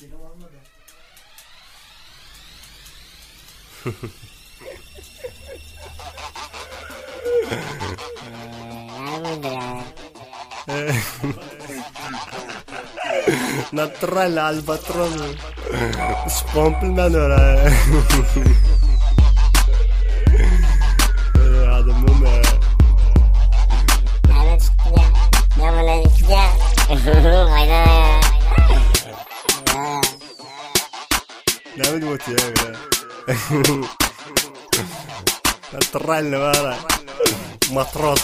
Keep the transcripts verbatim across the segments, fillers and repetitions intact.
Dilim olmadı. Natural albatros. Spomplman ora. Hadi mume. Hadi çıktı ya. Ya bana çıktı ya. Hayda ya. Ne mi diyorsun ya? Natural ne var? Matros.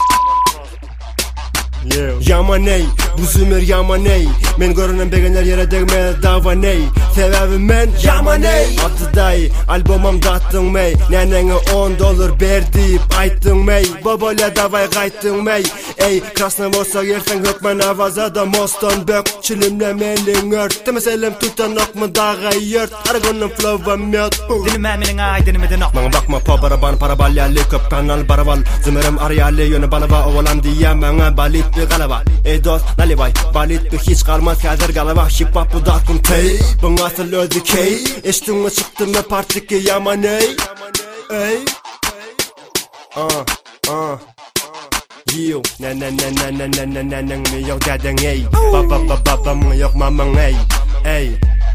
Yamaney, bu zümür yamaney. Men görünen begenler yere degme davaney. Sebebim men yamaney. Adıday, albomum dattın mey. Nenene on dolar ber deyip ayttın mey. Babola davay qayttın mey. Ey, krasna bolsa gelsen hökmen avaza da mostan bök. Çilimle menliğin ört. Demeselim tutan okmu dağa yört. Aragonun flow'a miyot. Dilime menin ay dinimedin ok. Bana bakma pa baraban parabalyali köp kanal baraval. Zümürüm ariyali yönü balava ovalam diye bana balit bir galaba. Ey dost nalibay balit bir hiç kalmaz kader galaba. Şipap bu darkun tey. Bana asıl öldü key. Eştüğüne çıktım ve partiki yamaney. Ey Ah ah Yo, na na na na na na na na na mi yok dadın ey. Baba baba baba mı yok mamın ey. Ey.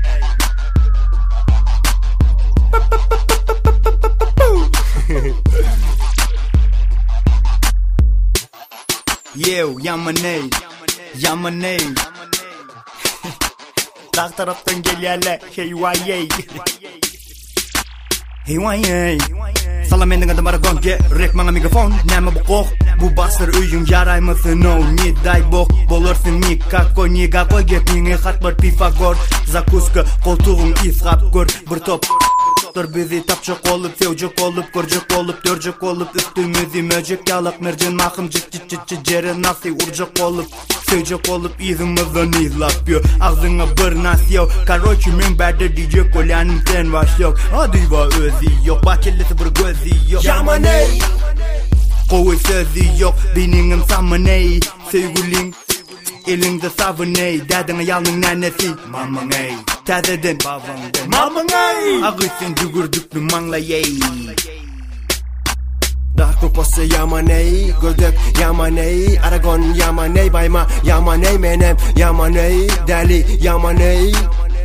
Yo, yamaney, yamaney. Dağ taraftan geliyorlar, hey vay hey. Hey vay hey. Salam mendin adım aragon gerek bana mikrofon. Näme bu kok, bu basır üyün yaraymasın o. Ni day bok, bolursun ni kako ni gako gepini hat bir Pifagor. Zakuska, koltuğun isgap gör, bir top. Dur bizi tapçık olup, sevcik olup, görcük olup, dörcük olup, üstümüzü möcük yalıp, mercan mahım cık cık cık cık ceri nasi urcuk olup, sevcik olup, izimizden izlap yo, ağzına bir nas yo, karoçi minberde diyecek olanım sen baş yok, hadi va özü yok, bakillisi bir gözü yok, Yamaney. Kovu sözü yok, beningim samaney, sevgilin, elinde savuney, dadına yalnın nanesi, mamın ey. Tazeden babamdan mamın ey. Ağırsın dügürdüklü mangla yey. Darkun posse yamaney. Gördük yamaney. Aragon yamaney. Bayma yamaney. Menem yamaney. Deli yamaney.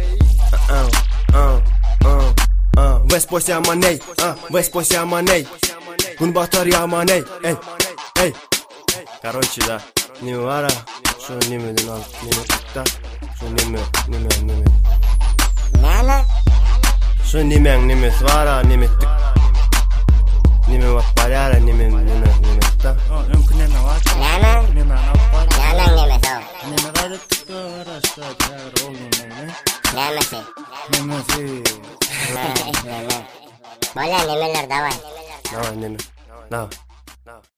West Boys yamaney. West Boys yamaney. Gün batar yamaney. Ey ey. Короче да. Ne var ha? Şu nimeden al. Nimeden Şu nime nime nime. Ne lan? Şu nimen nimes var ha nimettik. Nime bak parara nime nime nime ta. Ömkün neme var? Ne lan? Neme var? Ne lan nemesi o? Neme gayrettik de var aşağı çağır oğlum neme. Nemesi. Nemesi. Ne ne ne. Böyle nemeler de var. Ne var nime? Ne var?